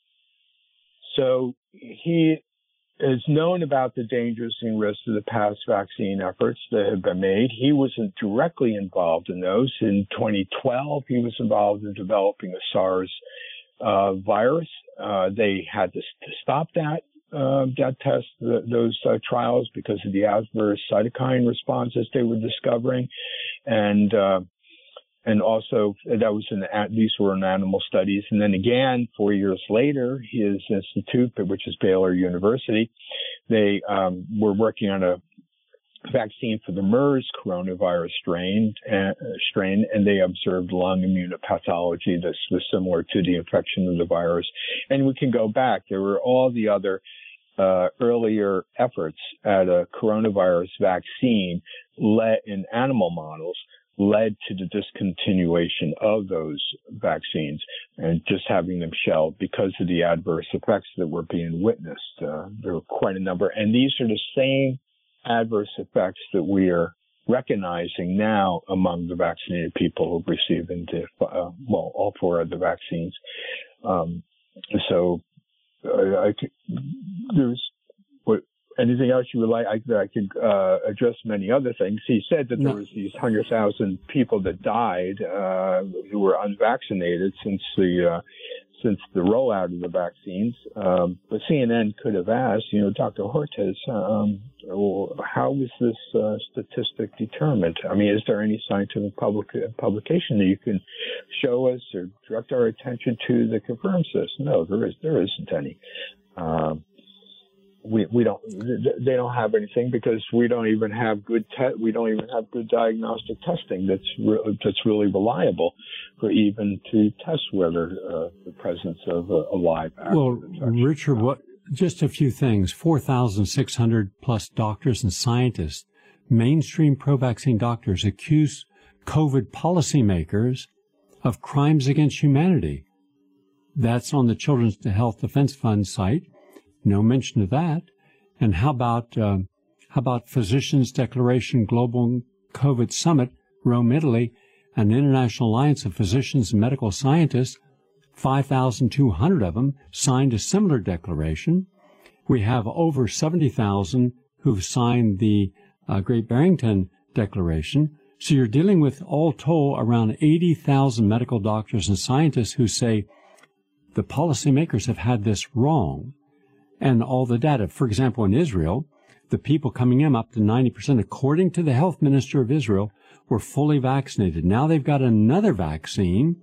So he is known about the dangers and risks of the past vaccine efforts that have been made. He wasn't directly involved in those. In twenty twelve, he was involved in developing a SARS uh, virus. Uh, they had to, to stop that uh, that test, the, those uh, trials, because of the adverse cytokine responses they were discovering, and uh, and also that was in these were in animal studies. And then again, four years later, his institute, which is Baylor University, they um, were working on a vaccine for the MERS coronavirus strain, uh, strain, and they observed lung immunopathology that was similar to the infection of the virus. And we can go back. There were all the other uh, earlier efforts at a coronavirus vaccine led in animal models led to the discontinuation of those vaccines and just having them shelved because of the adverse effects that were being witnessed. Uh, there were quite a number. And these are the same adverse effects that we are recognizing now among the vaccinated people who receive the, uh, well, all four of the vaccines. Um, so uh, I, there's what, anything else you would like? I, I could uh, address many other things. He said that there no. was these one hundred thousand people that died uh, who were unvaccinated since the uh, since the rollout of the vaccines. Um, but C N N could have asked, you know, Doctor Hortes, um, how was this uh, statistic determined? I mean, is there any scientific public, publication that you can show us or direct our attention to that confirms this? No, there is there isn't any. Um, we we don't they don't have anything because we don't even have good te- we don't even have good diagnostic testing that's re- that's really reliable for even to test whether uh, the presence of a, a live active well infection. Richard, what just a few things. four thousand six hundred plus doctors and scientists, mainstream pro-vaccine doctors, accuse COVID policymakers of crimes against humanity. That's on the Children's Health Defense Fund site. No mention of that. And how about uh, how about Physicians Declaration Global COVID Summit, Rome, Italy, an international alliance of physicians and medical scientists, five thousand two hundred of them signed a similar declaration. We have over seventy thousand who've signed the uh, Great Barrington Declaration. So you're dealing with, all told, around eighty thousand medical doctors and scientists who say the policymakers have had this wrong. And all the data. For example, in Israel, the people coming in up to ninety percent, according to the health minister of Israel, were fully vaccinated. Now they've got another vaccine,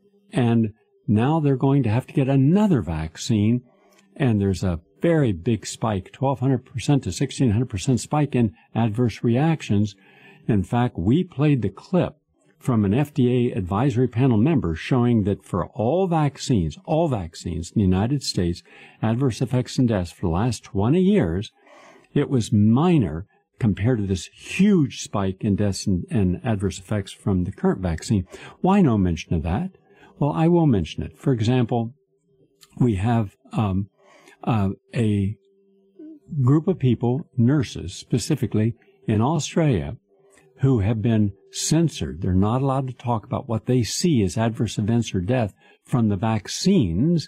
and now they're going to have to get another vaccine. And there's a very big spike, twelve hundred percent to sixteen hundred percent spike in adverse reactions. In fact, we played the clip from an F D A advisory panel member showing that for all vaccines, all vaccines in the United States, adverse effects and deaths for the last twenty years, it was minor compared to this huge spike in deaths and, and adverse effects from the current vaccine. Why no mention of that? Well, I will mention it. For example, we have um, uh, a group of people, nurses specifically, in Australia, who have been censored. They're not allowed to talk about what they see as adverse events or death from the vaccines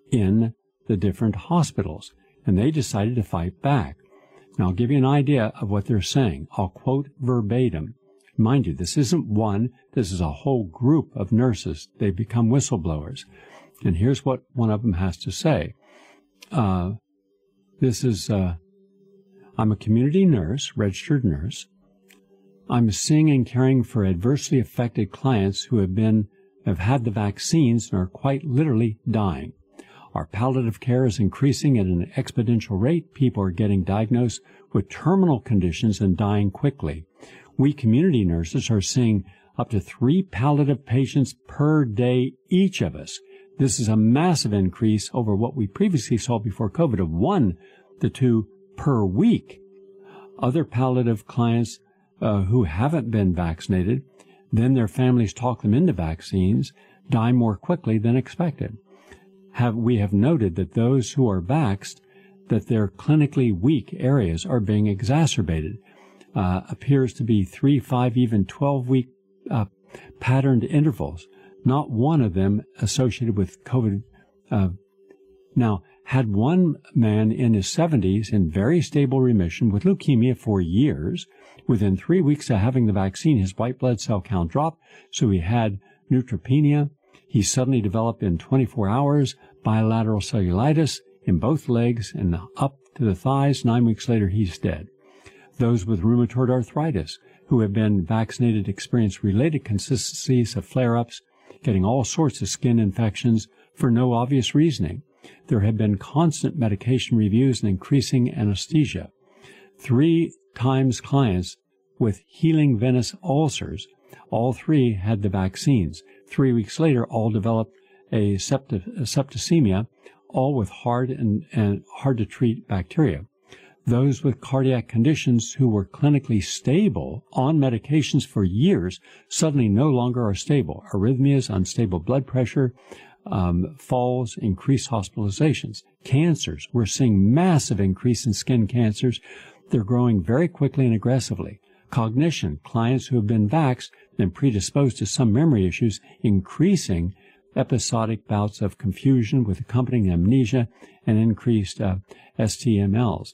in the different hospitals. And they decided to fight back. Now, I'll give you an idea of what they're saying. I'll quote verbatim. Mind you, this isn't one. This is a whole group of nurses. They become whistleblowers. And here's what one of them has to say. Uh, this is, uh, I'm a community nurse, registered nurse. I'm seeing and caring for adversely affected clients who have been, have had the vaccines and are quite literally dying. Our palliative care is increasing at an exponential rate. People are getting diagnosed with terminal conditions and dying quickly. We community nurses are seeing up to three palliative patients per day, each of us. This is a massive increase over what we previously saw before COVID of one to two per week. Other palliative clients Uh, who haven't been vaccinated, then their families talk them into vaccines, die more quickly than expected. Have, we have noted that those who are vaxxed, that their clinically weak areas are being exacerbated. Uh, appears to be three, five, even twelve-week uh, patterned intervals. Not one of them associated with COVID. Uh, now, had one man in his seventies in very stable remission with leukemia for years. Within three weeks of having the vaccine, his white blood cell count dropped, so he had neutropenia. He suddenly developed in twenty-four hours bilateral cellulitis in both legs and up to the thighs. Nine weeks later, he's dead. Those with rheumatoid arthritis who have been vaccinated experience related consistencies of flare-ups, getting all sorts of skin infections for no obvious reasoning. There have been constant medication reviews and increasing anesthesia. Three times clients with healing venous ulcers, all three had the vaccines. Three weeks later, all developed a, septi- a septicemia, all with hard and, and hard-to-treat bacteria. Those with cardiac conditions who were clinically stable on medications for years suddenly no longer are stable. Arrhythmias, unstable blood pressure, um, falls, increased hospitalizations. Cancers, we're seeing massive increase in skin cancers. They're growing very quickly and aggressively. Cognition, clients who have been vaxxed and predisposed to some memory issues, increasing episodic bouts of confusion with accompanying amnesia and increased uh, S T M Ls.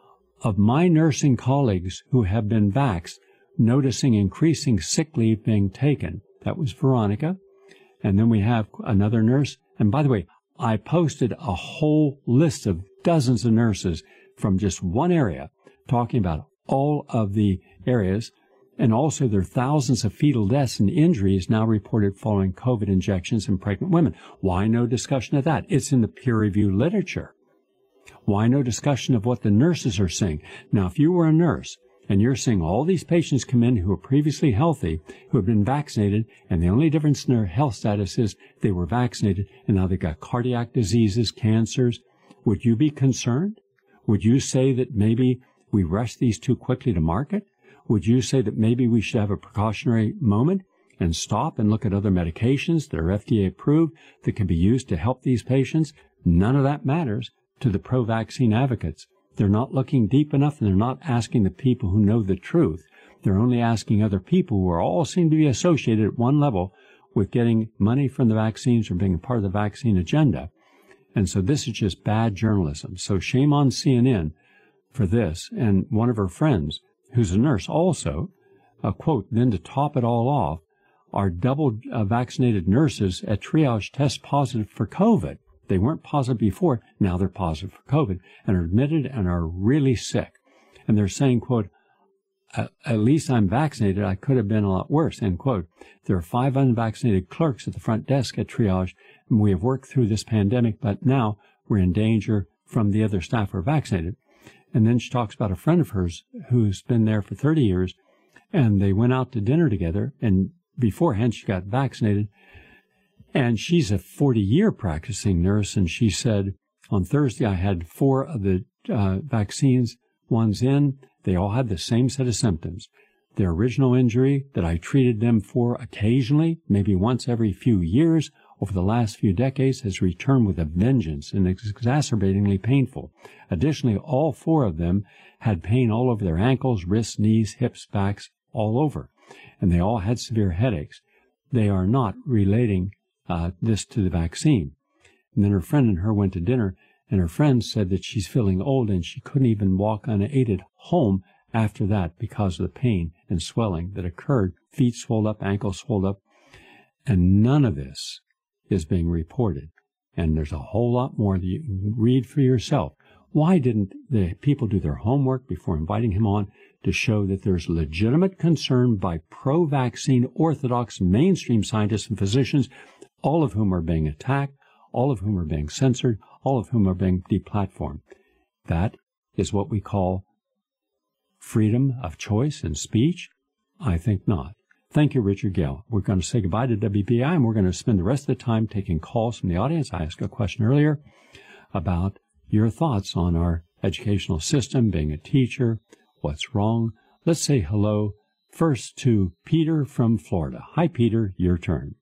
Of my nursing colleagues who have been vaxxed, noticing increasing sick leave being taken. That was Veronica. And then we have another nurse. And by the way, I posted a whole list of dozens of nurses from just one area talking about all of the areas. And also there are thousands of fetal deaths and injuries now reported following COVID injections in pregnant women. Why no discussion of that? It's in the peer-reviewed literature. Why no discussion of what the nurses are saying? Now, if you were a nurse and you're seeing all these patients come in who were previously healthy, who have been vaccinated, and the only difference in their health status is they were vaccinated, and now they've got cardiac diseases, cancers, would you be concerned? Would you say that maybe we rush these too quickly to market? Would you say that maybe we should have a precautionary moment and stop and look at other medications that are F D A approved that can be used to help these patients? None of that matters to the pro-vaccine advocates. They're not looking deep enough, and they're not asking the people who know the truth. They're only asking other people who are all seem to be associated at one level with getting money from the vaccines or being a part of the vaccine agenda. And so this is just bad journalism. So shame on C N N for this. And one of her friends, who's a nurse also, uh, quote, then to top it all off, our double uh, vaccinated nurses at triage test positive for COVID. They weren't positive before. Now they're positive for COVID and are admitted and are really sick. And they're saying, quote, at least I'm vaccinated. I could have been a lot worse, end quote. There are five unvaccinated clerks at the front desk at triage, and we have worked through this pandemic, but now we're in danger from the other staff who are vaccinated. And then she talks about a friend of hers who's been there for thirty years, and they went out to dinner together, and beforehand she got vaccinated. And she's a forty-year practicing nurse, and she said, on Thursday I had four of the uh, vaccines, one's in. They all had the same set of symptoms. Their original injury that I treated them for occasionally, maybe once every few years, over the last few decades, has returned with a vengeance and is exacerbatingly painful. Additionally, all four of them had pain all over their ankles, wrists, knees, hips, backs, all over. And they all had severe headaches. They are not relating uh, this to the vaccine. And then her friend and her went to dinner, and her friend said that she's feeling old and she couldn't even walk unaided home after that because of the pain and swelling that occurred. Feet swelled up, ankles swelled up, and none of this is being reported. And there's a whole lot more that you can read for yourself. Why didn't the people do their homework before inviting him on to show that there's legitimate concern by pro-vaccine, orthodox, mainstream scientists and physicians, all of whom are being attacked, all of whom are being censored, all of whom are being deplatformed? That is what we call freedom of choice and speech? I think not. Thank you, Richard Gale. We're going to say goodbye to W B I, and we're going to spend the rest of the time taking calls from the audience. I asked a question earlier about your thoughts on our educational system, being a teacher, what's wrong. Let's say hello First to Peter from Florida. Hi, Peter, your turn.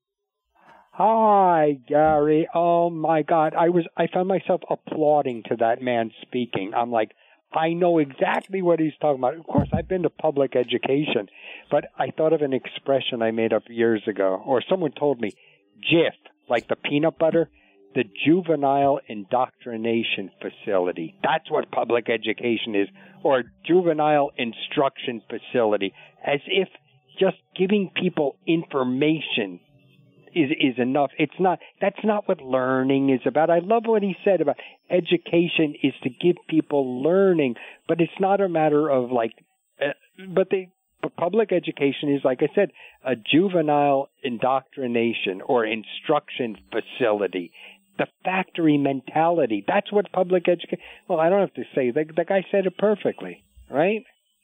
Hi, Gary. Oh my God. I was, I found myself applauding to that man speaking. I'm like, I know exactly what he's talking about. Of course, I've been to public education, but I thought of an expression I made up years ago, or someone told me, Jif, like the peanut butter, the juvenile indoctrination facility. That's what public education is, or juvenile instruction facility, as if just giving people information is is enough. It's not. That's not what learning is about. I love what he said about education is to give people learning, but it's not a matter of like. Uh, but the but public education is, like I said, a juvenile indoctrination or instruction facility. The factory mentality. That's what public education. Well, I don't have to say. The, the guy said it perfectly, right?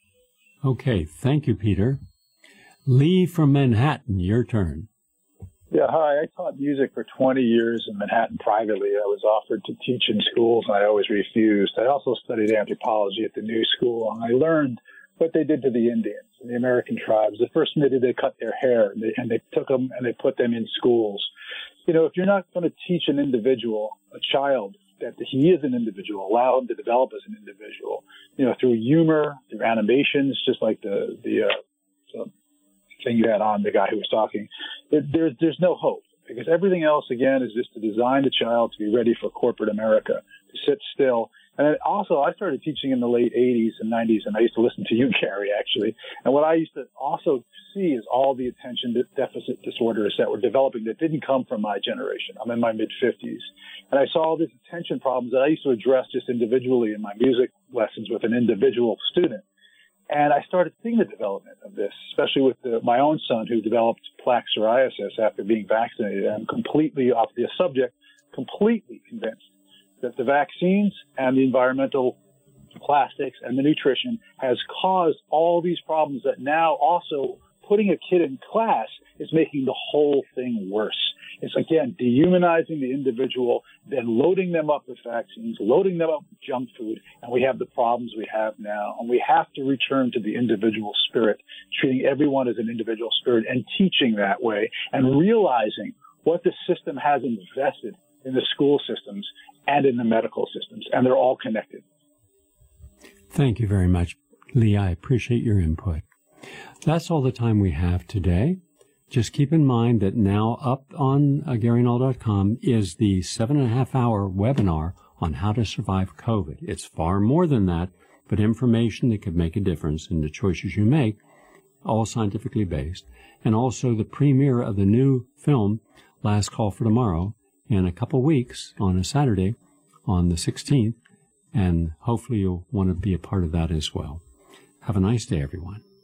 Okay. Thank you, Peter. Lee from Manhattan, your turn. Yeah, hi. I taught music for twenty years in Manhattan privately. I was offered to teach in schools, and I always refused. I also studied anthropology at the New School, and I learned what they did to the Indians and the American tribes. The first minute they cut their hair, and they, and they took them and they put them in schools. You know, if you're not going to teach an individual, a child, that he is an individual, allow him to develop as an individual, you know, through humor, through animations, just like the the uh, uh, thing you had on, the guy who was talking, it, there's there's no hope, because everything else, again, is just to design the child to be ready for corporate America, to sit still. And then also, I started teaching in the late eighties and nineties, and I used to listen to you, Gary, actually. And what I used to also see is all the attention deficit disorders that were developing that didn't come from my generation. I'm in my mid-fifties. And I saw all these attention problems that I used to address just individually in my music lessons with an individual student. And I started seeing the development of this, especially with the, my own son, who developed plaque psoriasis after being vaccinated. I'm completely off the subject, completely convinced that the vaccines and the environmental plastics and the nutrition has caused all these problems that now also putting a kid in class is making the whole thing worse. It's, again, dehumanizing the individual, then loading them up with vaccines, loading them up with junk food, and we have the problems we have now. And we have to return to the individual spirit, treating everyone as an individual spirit and teaching that way, and realizing what the system has invested in the school systems and in the medical systems, and they're all connected. Thank you very much, Lee. I appreciate your input. That's all the time we have today. Just keep in mind that now up on uh, Gary Null dot com is the seven and a half hour webinar on how to survive COVID. It's far more than that, but information that could make a difference in the choices you make, all scientifically based, and also the premiere of the new film, Last Call for Tomorrow, in a couple weeks on a Saturday on the sixteenth, and hopefully you'll want to be a part of that as well. Have a nice day, everyone.